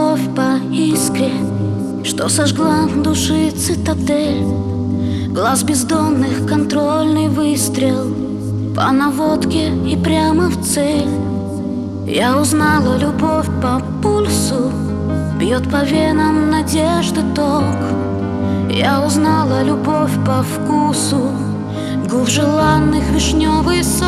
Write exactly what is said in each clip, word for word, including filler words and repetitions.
любовь по искре, что сожгла души цитадель. Глаз бездонных, контрольный выстрел по наводке и прямо в цель. Я узнала любовь по пульсу, бьет по венам надежды ток. Я узнала любовь по вкусу, губ желанных вишневый сок.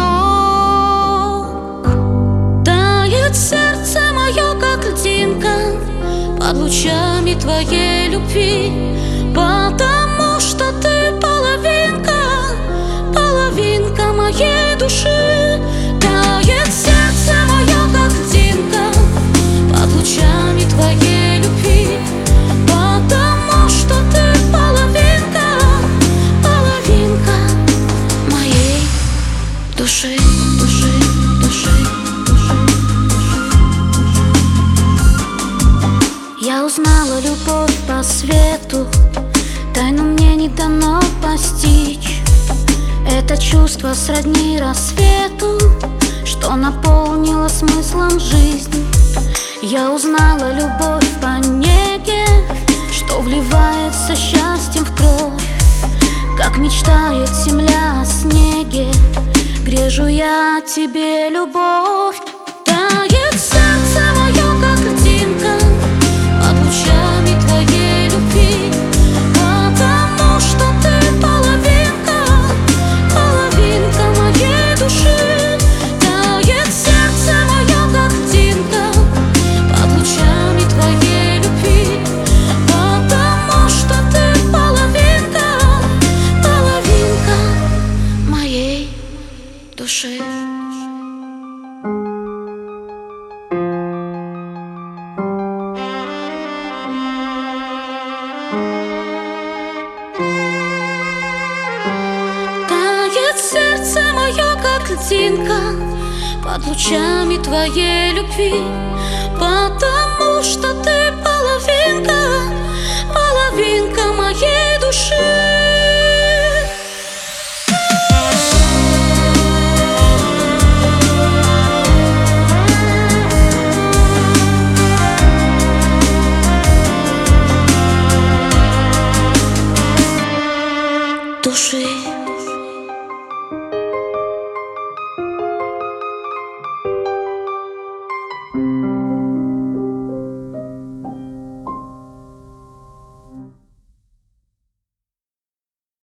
Тает сердце мое, как льдинка, под лучами твоей любви, потому что ты половинка, половинка моей души. Тает сердце мое, как льдинка, под лучами твоей любви, потому что ты половинка, половинка моей души, души, души, души. Я узнала любовь по свету, тайну мне не дано постичь. Это чувство сродни рассвету, что наполнило смыслом жизнь. Я узнала любовь по неге, что вливается счастьем в кровь. Как мечтает земля о снеге, грежу я тебе любовь. Тает сердце мое, как льдинка, под лучами твоей любви, потому что ты половинка, половинка моей души. Тает сердце мое, как льдинка, под лучами твоей любви, потому что ты половинка, половинка моей души. Сердце мое, как льдинка, под лучами твоей любви, потому